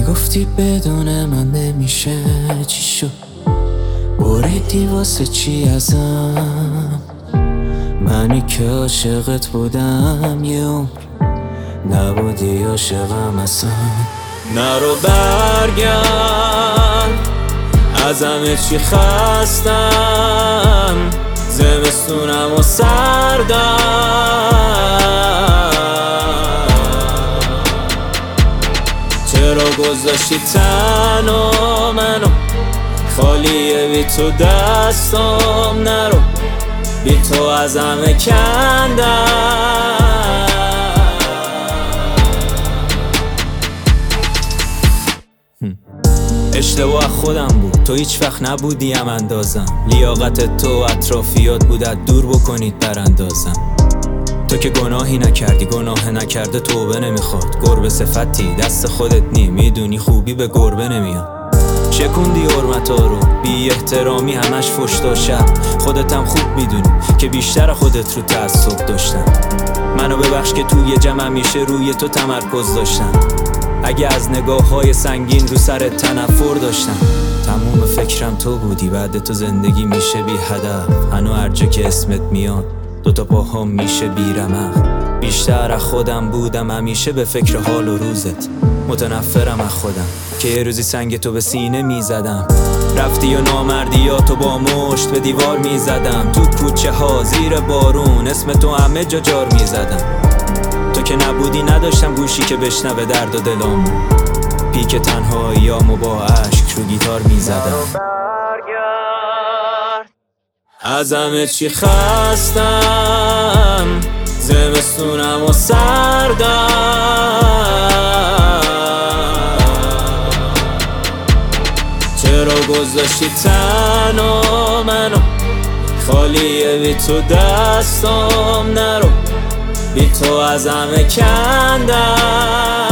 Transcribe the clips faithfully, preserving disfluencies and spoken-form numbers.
میگفتی بدون من نمیشه چی شد، بریدی واسه چی ازم؟ منی که عاشقت بودم یه عمر، نبودی عاشقم اصلا. نرو برگرد، از همه چی خستم، زمستونم و سردم. چرا گذاشتی تنها منو، خالیه بی تو دستام. نرو، بی تو از همه کندم. اشتباه خودم بود، تو هیچ وقت نبودیم اندازم. لیاقت تو اطرافیات بود از دور بکنید براندازم. تو که گناهی نکردی، گناه نکرده توبه نمیخواد. گربه صفتی دست خودت نی، میدونی خوبی به گربه نمیاد. شکوندی حرمتا رو، بی احترامی همش فحش و شر. خودتم خوب میدونی که بیشتر خودت رو تعصب داشتم. منو ببخش که توی جمع همیشه روی تو تمرکز داشتم. اگه از نگاه های سنگین رو سر تنفر داشتم. تموم فکرم تو بودی، بعد تو زندگی میشه بی هدف. هنو هر جا که اسمت میاد دوتا پاهم میشه بی رمق. بیشتر از خودم بودم، همیشه به فکر حال و روزت. متنفرم از خودم که یه روزی سنگ تو به سینه میزدم. رفتی و نامردی یا تو با مشت به دیوار میزدم. تو کوچه ها زیر بارون اسم تو همه جا جار میزدم. تو که نبودی نداشتم گوشی که بشنوه درد و دلامو. پیک تنهاییامو با عشق رو گیتار میزدم. از همه چی خستم، زمستونم و سردم. چرا گذاشتی تنها منو، خالیه بی تو دستام. نرو، بی تو از همه کندم.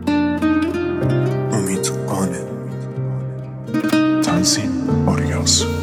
امید آنه تنظیم آریاس.